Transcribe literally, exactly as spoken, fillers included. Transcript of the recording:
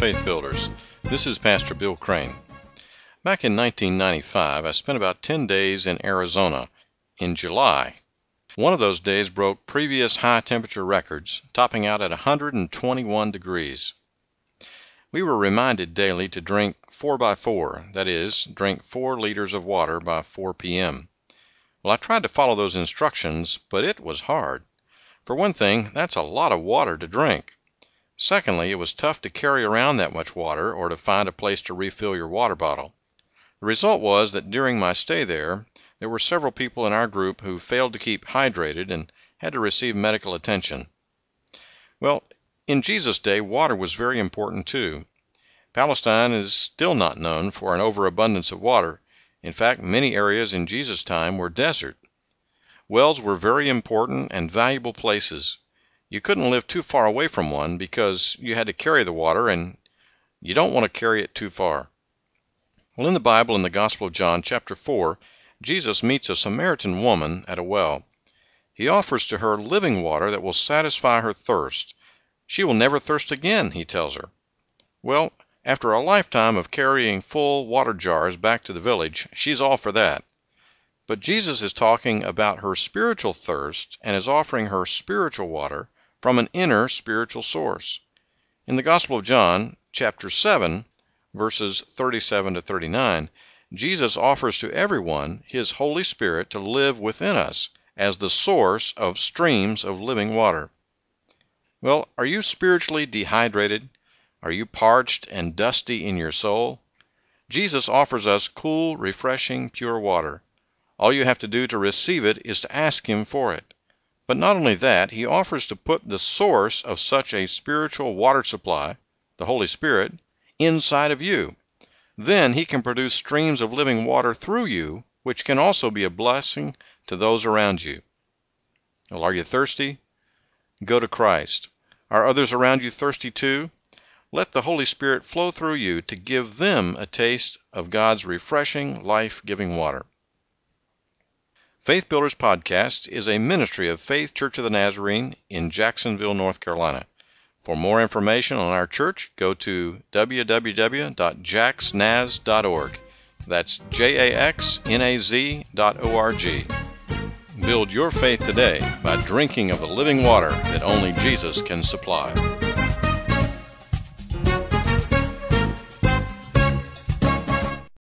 Faith Builders. This is Pastor Bill Crane. Back in nineteen ninety-five, I spent about ten days in Arizona in July. One of those days broke previous high temperature records, topping out at one hundred twenty-one degrees. We were reminded daily to drink four by four, that is, drink four liters of water by four p m Well, I tried to follow those instructions, but it was hard. For one thing, that's a lot of water to drink. Secondly, it was tough to carry around that much water or to find a place to refill your water bottle. The result was that during my stay there, there were several people in our group who failed to keep hydrated and had to receive medical attention. Well, in Jesus' day, water was very important too. Palestine is still not known for an overabundance of water. In fact, many areas in Jesus' time were desert. Wells were very important and valuable places. You couldn't live too far away from one because you had to carry the water, and you don't want to carry it too far. Well, in the Bible, in the Gospel of John, chapter four, Jesus meets a Samaritan woman at a well. He offers to her living water that will satisfy her thirst. She will never thirst again, he tells her. Well, after a lifetime of carrying full water jars back to the village, she's all for that. But Jesus is talking about her spiritual thirst and is offering her spiritual water from an inner spiritual source. In the Gospel of John, chapter seven, verses thirty-seven to thirty-nine, Jesus offers to everyone His Holy Spirit to live within us as the source of streams of living water. Well, are you spiritually dehydrated? Are you parched and dusty in your soul? Jesus offers us cool, refreshing, pure water. All you have to do to receive it is to ask Him for it. But not only that, He offers to put the source of such a spiritual water supply, the Holy Spirit, inside of you. Then He can produce streams of living water through you, which can also be a blessing to those around you. Well, are you thirsty? Go to Christ. Are others around you thirsty too? Let the Holy Spirit flow through you to give them a taste of God's refreshing, life-giving water. Faith Builders Podcast is a ministry of Faith Church of the Nazarene in Jacksonville, North Carolina. For more information on our church, go to w w w dot jax naz dot org. That's J A X N A Z dot O R G. Build your faith today by drinking of the living water that only Jesus can supply.